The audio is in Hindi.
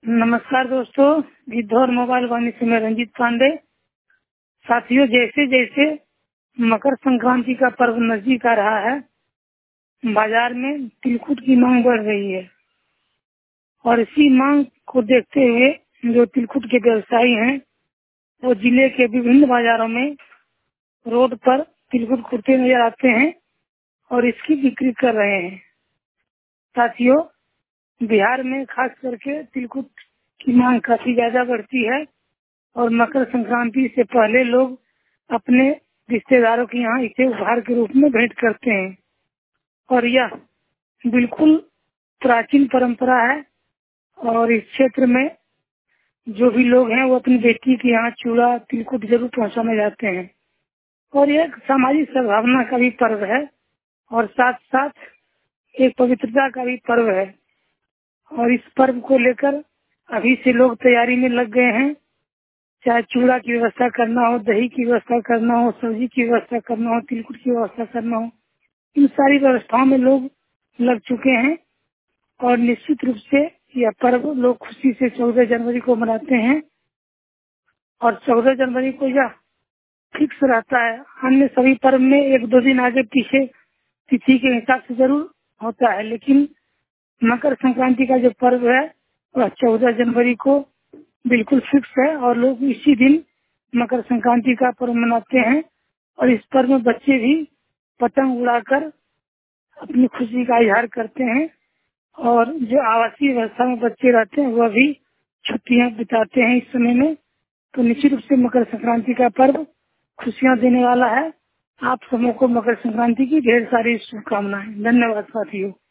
नमस्कार दोस्तों, गिद्धौर मोबाइल वाणी से मैं रंजीत पांडे। साथियों, जैसे जैसे मकर संक्रांति का पर्व नजदीक आ रहा है, बाजार में तिलकुट की मांग बढ़ रही है और इसी मांग को देखते हुए जो तिलकुट के व्यवसायी हैं वो जिले के विभिन्न बाजारों में रोड पर तिलकुट कुटते नजर आते हैं और इसकी बिक्री कर रहे हैं। साथियों, बिहार में खास करके तिलकुट की मांग काफी ज्यादा बढ़ती है और मकर संक्रांति से पहले लोग अपने रिश्तेदारों के यहाँ इसे उपहार के रूप में भेंट करते हैं और यह बिल्कुल प्राचीन परंपरा है। और इस क्षेत्र में जो भी लोग हैं वो अपनी बेटी के यहाँ चूड़ा तिलकुट जरूर पहुँचाने जाते हैं और यह एक सामाजिक सद्भावना का भी पर्व है और साथ साथ एक पवित्रता का भी पर्व है। और इस पर्व को लेकर अभी से लोग तैयारी में लग गए हैं। चाहे चूड़ा की व्यवस्था करना हो, दही की व्यवस्था करना हो, सब्जी की व्यवस्था करना हो, तिलकुट की व्यवस्था करना हो, इन सारी व्यवस्थाओं में लोग लग चुके हैं। और निश्चित रूप से यह पर्व लोग खुशी से 14 जनवरी को मनाते हैं और 14 जनवरी को यह फिक्स रहता है। अन्य सभी पर्व में एक दो दिन आगे पीछे तिथि के हिसाब से जरूर होता है, लेकिन मकर संक्रांति का जो पर्व है वह 14 जनवरी को बिल्कुल फिक्स है और लोग इसी दिन मकर संक्रांति का पर्व मनाते हैं। और इस पर्व में बच्चे भी पतंग उड़ाकर अपनी खुशी का इजहार करते हैं और जो आवासीय व्यवस्था में बच्चे रहते हैं वह भी छुट्टियां बिताते हैं इस समय में। तो निश्चित रूप से मकर संक्रांति का पर्व खुशियां देने वाला है। आप सबों को मकर संक्रांति की ढेर सारी शुभकामनाएं। धन्यवाद साथियों।